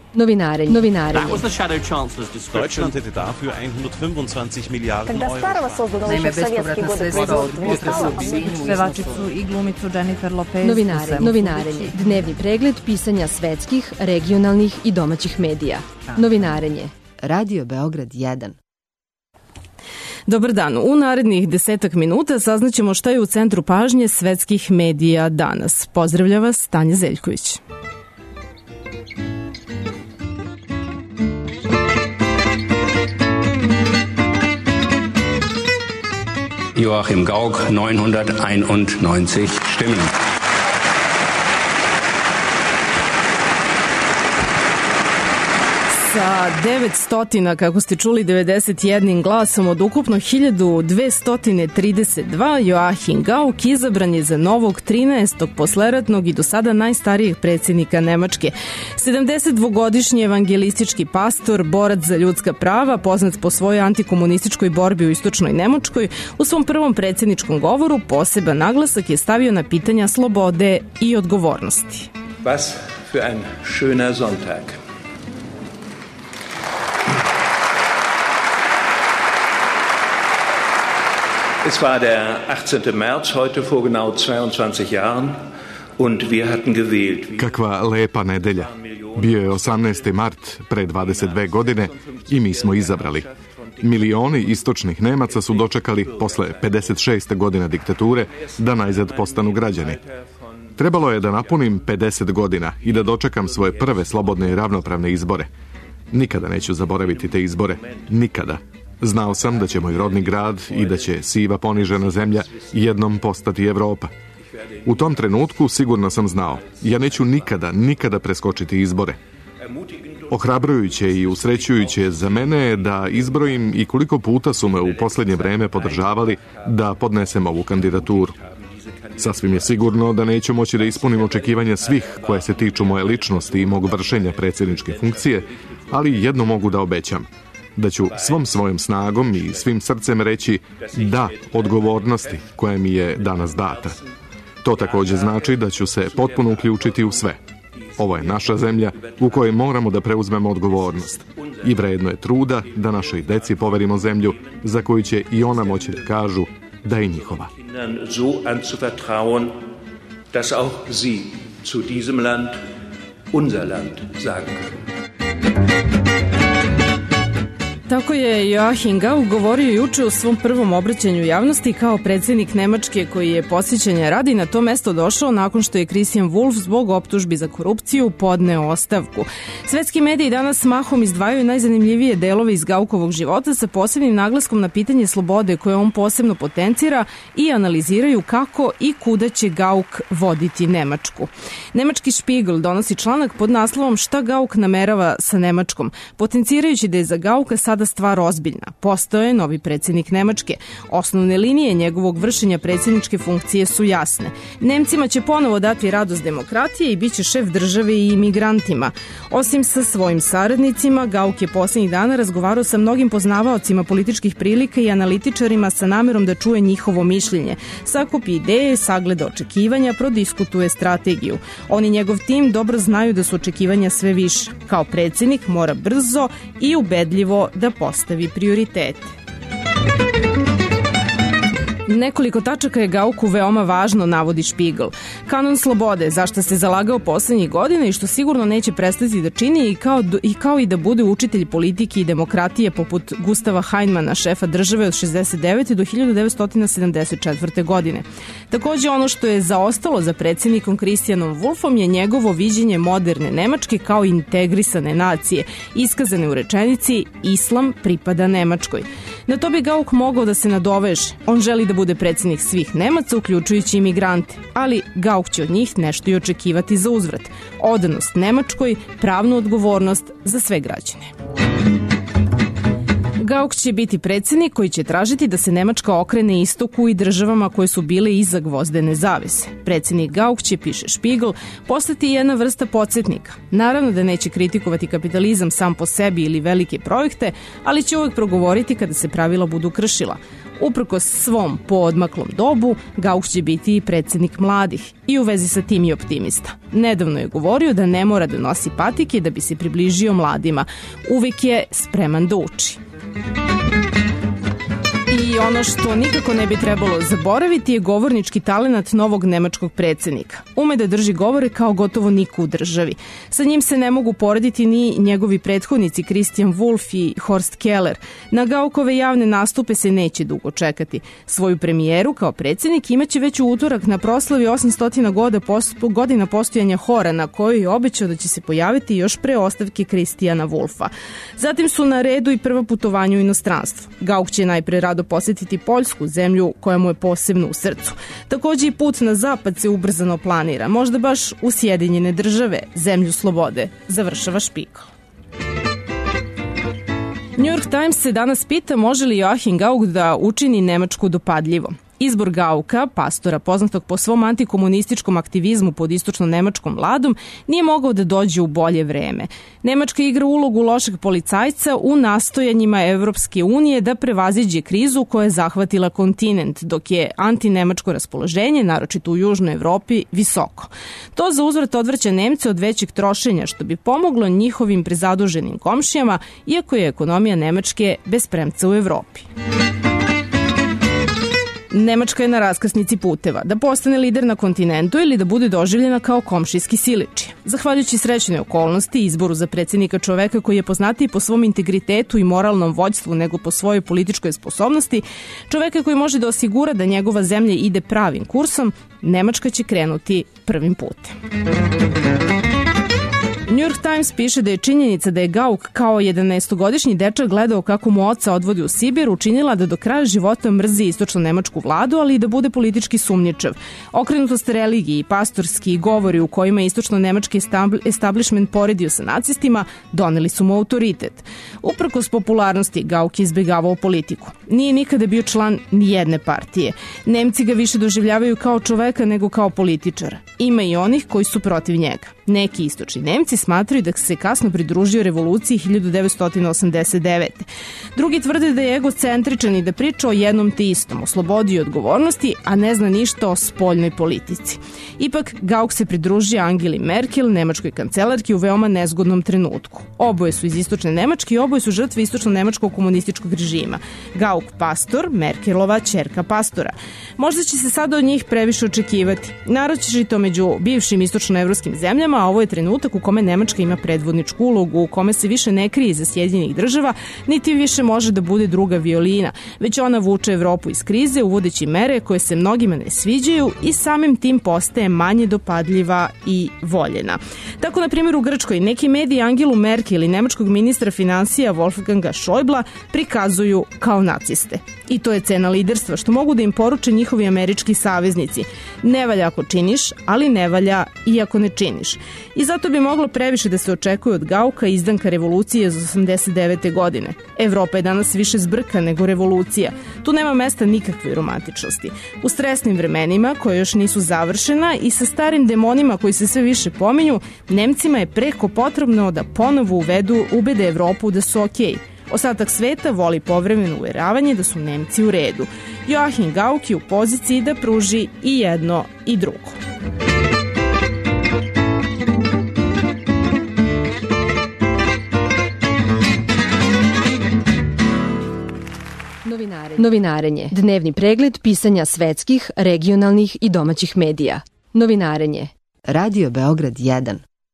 Novinarenje. Deutschland hätte dafür 125 Miliarden Euro. Naime, bespovratna sredstva od potresa u Sinju. Pevačicu i glumicu Jennifer Lopez. Novinarenje. Dnevni pregled pisanja svetskih, regionalnih i domaćih medija. Novinarenje. Radio Beograd 1. Dobar dan. U narednih 10 minuta saznaćemo šta je u centru pažnje svetskih medija danas. Pozdravlja vas Tanja Zeljković. Joachim Gauck 991 Stimmen. Sa 900, kako ste čuli, 91 glasom od ukupno 1232, Joachim Gauck izabran je za novog 13. posleratnog i do sada najstarijeg predsjednika Nemačke. 72-godišnji evangelistički pastor, borac za ljudska prava, poznat po svojoj antikomunističkoj borbi u istočnoj Nemačkoj, u svom prvom predsjedničkom govoru poseban naglasak je stavio na pitanja slobode i odgovornosti. Was für ein schöner Sonntag. Es war der 18. März, heute vor genau 22 Jahren, und wir hatten gewählt. Kakva lepa nedelja. Bio je 18. mart pre 22 godine i mi smo izabrali. Milioni istočnih Nemaca su dočekali posle 56 godina diktature da najzad postanu građani. Trebalo je da napunim 50 godina i da dočekam svoje prve slobodne i ravnopravne izbore. Nikada neću zaboraviti te izbore. Nikada. Znao sam da će moj rodni grad i da će siva ponižena zemlja jednom postati Evropa. U tom trenutku sigurno sam znao, ja neću nikada preskočiti izbore. Ohrabrujuće i usrećujuće za mene je da izbrojim i koliko puta su me u posljednje vreme podržavali da podnesem ovu kandidaturu. Sasvim je sigurno da neću moći da ispunim očekivanja svih koje se tiču moje ličnosti i mog vršenja predsjedničke funkcije, ali jedno mogu da obećam. Da ću svom svojom snagom i svim srcem reći da odgovornosti koja mi je danas data. To također znači da ću se potpuno uključiti u sve. Ovo je naša zemlja u kojoj moramo da preuzmemo odgovornost. I vredno je truda da našoj deci poverimo zemlju za koju će i ona moći da kažu da je njihova. So anzuvertrauen, dass auch sie zu diesem Land, unser Land, sagen können. Tako je Joachim Gauck govorio juče u svom prvom obraćanju javnosti kao predsjednik Nemačke koji je posjećanja radi na to mesto došao nakon što je Christian Wulff zbog optužbi za korupciju podneo ostavku. Svetski mediji danas mahom izdvajaju najzanimljivije delove iz Gauckovog života sa posebnim naglaskom na pitanje slobode koje on posebno potencira i analiziraju kako i kuda će Gauck voditi Nemačku. Nemački Spiegel donosi članak pod naslovom Šta Gauck namerava sa Nemačkom, potencirajući da je za Gaucka sada stvar ozbiljna. Postao je novi predsjednik Nemačke. Osnovne linije njegovog vršenja predsjedničke funkcije su jasne. Nemcima će ponovo dati radost demokratije i bit će šef države i imigrantima. Osim sa svojim saradnicima, Gauck je posljednjih dana razgovarao sa mnogim poznavaocima političkih prilika i analitičarima sa namerom da čuje njihovo mišljenje. Sakupi ideje, sagleda očekivanja, prodiskutuje strategiju. On i njegov tim dobro znaju da su očekivanja sve više. Kao predsjednik mora brzo i ubedljivo da postavi prioritete. Nekoliko tačaka je Gaucku veoma važno, navodi Spiegel. Kanon slobode, zašto se zalagao poslednjih godina i što sigurno neće prestati da čini i kao i da bude učitelj politike i demokratije poput Gustava Heinemanna, šefa države od 69. do 1974. godine. Također ono što je zaostalo za predsjednikom Christianom Wulffom je njegovo viđenje moderne Nemačke kao integrisane nacije, iskazane u rečenici Islam pripada Nemačkoj. Na to bi Gauck mogao da se nadoveže. On želi da bude predsjednik svih Nemaca, uključujući imigrante, ali Gauck će od njih nešto i očekivati za uzvrat. Odanost Nemačkoj, pravnu odgovornost za sve građane. Gauck će biti predsjednik koji će tražiti da se Nemačka okrene istoku i državama koje su bile iza gvozdene zavese. Predsjednik Gauck će, piše Spiegel, postati jedna vrsta podsjetnika. Naravno da neće kritikovati kapitalizam sam po sebi ili velike projekte, ali će uvek progovoriti kada se pravila budu kršila. Uprkos svom poodmaklom dobu, Gauck će biti i predsjednik mladih i u vezi sa tim je optimista. Nedavno je govorio da ne mora da nosi patike da bi se približio mladima. Uvijek je spreman da uči. I ono što nikako ne bi trebalo zaboraviti je govornički talenat novog nemačkog predsjednika. Ume da drži govore kao gotovo niko u državi. Sa njim se ne mogu porediti ni njegovi prethodnici Christian Wulff i Horst Keller. Na Gauckove javne nastupe se neće dugo čekati. Svoju premijeru kao predsjednik imaće već u utorak na proslavi 800 godina postojanja hora, na kojoj je obećao da će se pojaviti još pre ostavke Christiana Wulffa. Zatim su na redu i prva putovanja u inostranstvo. Gauck će najpre rado posjetiti Poljsku, zemlju koja mu je posebno u srcu. Također i put na zapad se ubrzano planira, možda baš u Sjedinjene države, zemlju slobode, završava Špikl. New York Times se danas pita može li Joachim Gauck da učini Nemačku dopadljivo. Izbor Gaucka, pastora poznatog po svom antikomunističkom aktivizmu pod istočno-nemačkom vladom, nije mogao da dođe u bolje vreme. Nemačka igra ulogu lošeg policajca u nastojanjima Evropske unije da prevaziđe krizu koja je zahvatila kontinent, dok je antinemačko raspoloženje, naročito u Južnoj Evropi, visoko. To za uzvrat odvraća Nemce od većeg trošenja, što bi pomoglo njihovim prezaduženim komšijama, iako je ekonomija Nemačke bez premca u Evropi. Nemačka je na raskrsnici puteva, da postane lider na kontinentu ili da bude doživljena kao komšijski siličije. Zahvaljujući srećnoj okolnosti i izboru za predsjednika, čoveka koji je poznatiji po svom integritetu i moralnom vođstvu nego po svojoj političkoj sposobnosti, čoveka koji može da osigura da njegova zemlja ide pravim kursom, Nemačka će krenuti prvim putem. New York Times piše da je činjenica da je Gauck kao 11-godišnji dečak gledao kako mu oca odvodi u Sibir učinila da do kraja života mrzi istočno-nemačku vladu, ali i da bude politički sumnjičav. Okrenutost religiji, pastorski govori u kojima je istočno-nemački establishment poredio sa nacistima doneli su mu autoritet. Uprkos popularnosti, Gauck je izbjegavao politiku. Nije nikada bio član nijedne partije. Nemci ga više doživljavaju kao čoveka nego kao političara. Ima i onih koji su protiv njega. Neki istočni Nemci smatraju da se kasno pridružio revoluciji 1989. Drugi tvrde da je egocentričan i da priča o jednom te istom, o slobodi i odgovornosti, a ne zna ništa o spoljnoj politici. Ipak, Gauck se pridružio Angeli Merkel, nemačkoj kancelarki, u veoma nezgodnom trenutku. Oboje su iz istočne Nemačke i oboje su žrtve istočno-nemačkog komunističkog režima. Gauck pastor, Merkelova ćerka pastora. Možda će se sada od njih previše očekivati. Naročito među bivšim istočno-evropskim zemljama, a ovo je trenutak u kome Nemačka ima predvodničku ulogu, u kome se više ne krije iza Sjedinjenih država, niti više može da bude druga violina, već ona vuče Evropu iz krize, uvodeći mere koje se mnogima ne sviđaju i samim tim postaje manje dopadljiva i voljena. Tako, na primjer, u Grčkoj neki mediji Angelu Merkel i nemačkog ministra finansija Wolfganga Schäuble prikazuju kao naciste. I to je cena liderstva, što mogu da im poruče njihovi američki saveznici. Ne valja ako činiš, ali ne valja i ako ne činiš. I zato bi moglo previše da se očekuje od Gaucka, izdanka revolucije iz 89. godine. Evropa je danas više zbrka nego revolucija. Tu nema mesta nikakve romantičnosti. U stresnim vremenima, koje još nisu završena, i sa starim demonima koji se sve više pominju, Nemcima je preko potrebno da ponovo ubede Evropu da su okej. Ostatak sveta voli povremeno uveravanje da su Nemci u redu. Joachim Gauck je u poziciji da pruži i jedno i drugo. Novinarenje. Dnevni pregled pisanja svetskih, regionalnih i domaćih medija. Novinarenje. Radio Beograd 1.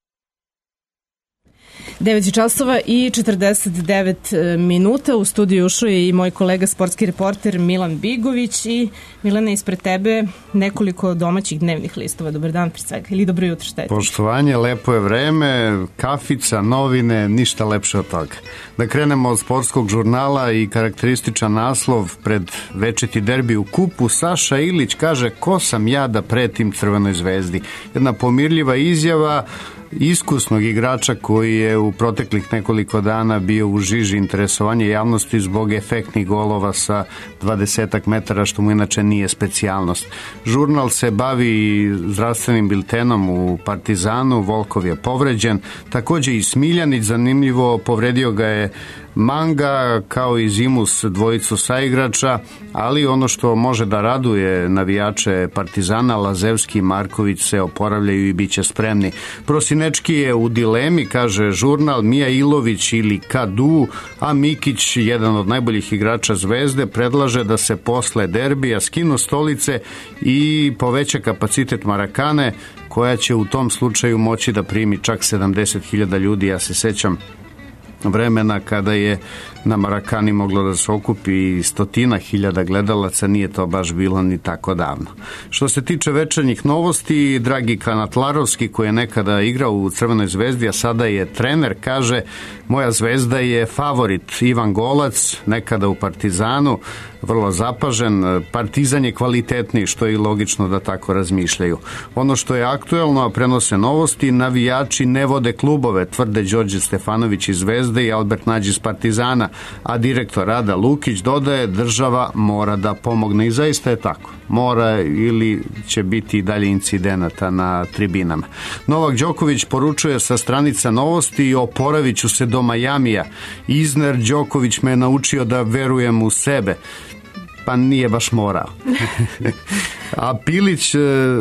9 časova i 49 minuta. U studiju ušao je i moj kolega sportski reporter Milan Bigović. I Milane, ispred tebe nekoliko domaćih dnevnih listova. Dobar dan pre svega, ili dobro jutro, šta je? Poštovanje, lepo je vreme, kafica, novine, ništa lepše od toga. Da krenemo od sportskog žurnala i karakterističan naslov pred večiti derbi u kupu. Saša Ilić kaže: ko sam ja da pretim Crvenoj zvezdi? Jedna pomirljiva izjava iskusnog igrača koji je u proteklih nekoliko dana bio u žiži interesovanja javnosti zbog efektnih golova sa 20 metara, što mu inače nije specijalnost. Žurnal se bavi zdravstvenim biltenom u Partizanu, Volkov je povređen, takođe i Smiljanić, zanimljivo, povredio ga je Manga kao i Zimus, dvojicu saigrača, ali ono što može da raduje navijače Partizana, Lazevski i Marković se oporavljaju i bit će spremni. Prosinečki je u dilemi, kaže žurnal, Mija Ilović ili Kadu, a Mikić, jedan od najboljih igrača Zvezde, predlaže da se posle derbija skinu stolice i poveća kapacitet Marakane, koja će u tom slučaju moći da primi čak 70.000 ljudi. Ja se sećam vremena kada je na Marakani moglo da se okupi 100.000 gledalaca, nije to baš bilo ni tako davno. Što se tiče večernjih novosti, Dragi Kanatlarovski, koji je nekada igrao u Crvenoj Zvezdi, a sada je trener, kaže: moja Zvezda je favorit. Ivan Golac, nekada u Partizanu, vrlo zapažen. Partizan je kvalitetniji, što je i logično da tako razmišljaju. Ono što je aktuelno, a prenose novosti, navijači ne vode klubove, tvrde Đorđe Stefanović iz Zvezde i Albert Nađ iz Partizana, a direktor Rada Lukić dodaje: država mora da pomogne. I zaista je tako. Mora, ili će biti i dalje incidenata na tribinama. Novak Đoković poručuje sa stranica novosti: i oporavit ću se do Majamija. Izner: Đoković me je naučio da verujem u sebe. Pa nije baš morao. A Pilić,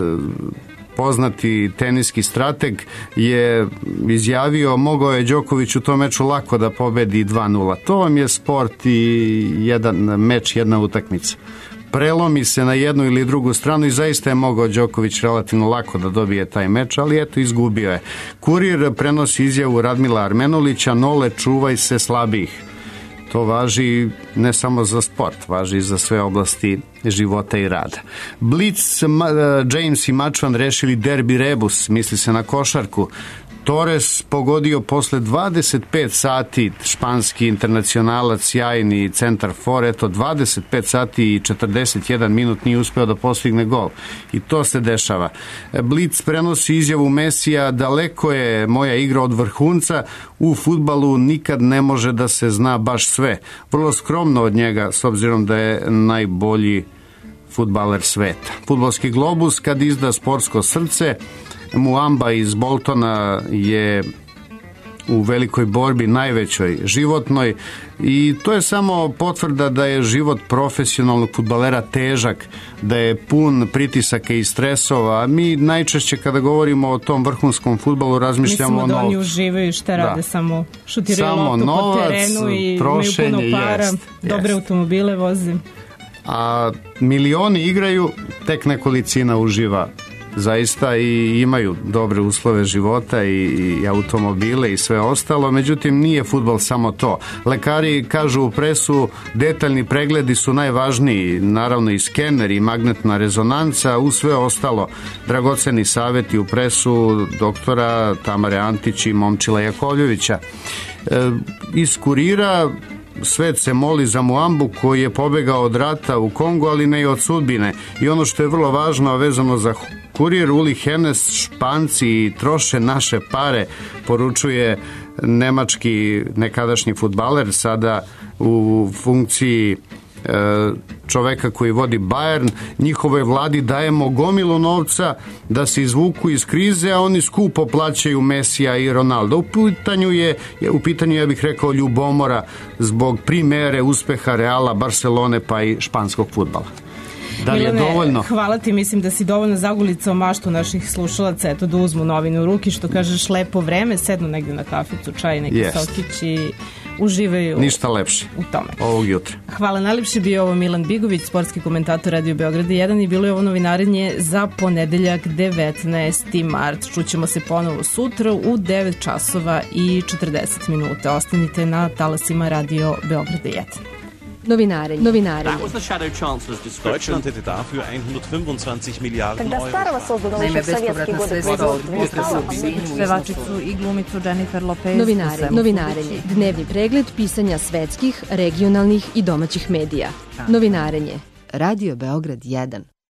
poznati teniski strateg, je izjavio: mogao je Đoković u tom meču lako da pobedi 2-0. To vam je sport i jedan meč, jedna utakmica. Prelomi se na jednu ili drugu stranu i zaista je mogao Đoković relativno lako da dobije taj meč, ali eto, izgubio je. Kurir prenosi izjavu Radmila Armenulića: Nole, čuvaj se slabijih. To važi ne samo za sport, važi i za sve oblasti života i rada. Blitz, James i Mačvan rešili derbi rebus, misli se na košarku. Torres pogodio posle 25 sati, španski internacionalac, sjajni centar for, eto 25 sati i 41 minut nije uspeo da postigne gol. I to se dešava. Blitz prenosi izjavu Mesija: daleko je moja igra od vrhunca, u fudbalu nikad ne može da se zna baš sve. Vrlo skromno od njega, s obzirom da je najbolji fudbaler sveta. Fudbalski globus kad izda sportsko srce. Muamba iz Boltona je u velikoj borbi, najvećoj životnoj, i to je samo potvrda da je život profesionalnog fudbalera težak, da je pun pritisaka i stresova. Mi najčešće kada govorimo o tom vrhunskom fudbalu razmišljamo o novcu. Mislimo da oni uživaju šta rade, samo šutiraju loptu po terenu i imaju puno para, dobre automobile voze. A milioni igraju, tek nekolicina uživa zaista i imaju dobre uslove života i automobile i sve ostalo, međutim nije fudbal samo to. Lekari kažu u presu: detaljni pregledi su najvažniji, naravno i skener i magnetna rezonanca, u sve ostalo dragoceni savjeti u presu doktora Tamare Antić i Momčila Jakovljevića. Iz Kurira: svet se moli za Muambu koji je pobegao od rata u Kongu, ali ne i od sudbine. I ono što je vrlo važno, a vezano za Kurir, Uli Hennes: Španci troše naše pare, poručuje nemački nekadašnji fudbaler, sada u funkciji čoveka koji vodi Bayern. Njihovoj vladi dajemo gomilu novca da se izvuku iz krize, a oni skupo plaćaju Mesija i Ronaldo. U pitanju ja bih rekao ljubomora zbog primere uspeha Reala, Barcelone pa i španskog fudbala. Da li je dovoljno? Hvala ti, mislim da si dovoljno zagulicao maštu naših slušalaca, eto da uzmu novine u ruki, što kažeš, lepo vreme, sednu negde na kaficu, čaj, neki sokić i uživaju ništa lepše u tome. Ovog jutra. Hvala, najlepše bio ovo Milan Bigović, sportski komentator Radio Beograda 1, i bilo je ovo novinarenje za ponedeljak 19. mart. Čućemo se ponovo sutra u 9 časova i 40 minuta. Ostanite na talasima Radio Beograda 1. Novinari. Deutschland hätte dafür 125 Milliarden Euro. Naime, bespovratna sredstva od pevačicu i glumicu Jennifer Lopez. Novinarenje. Dnevni pregled pisanja svetskih, regionalnih i domaćih medija. Novinarenje. Radio Beograd 1.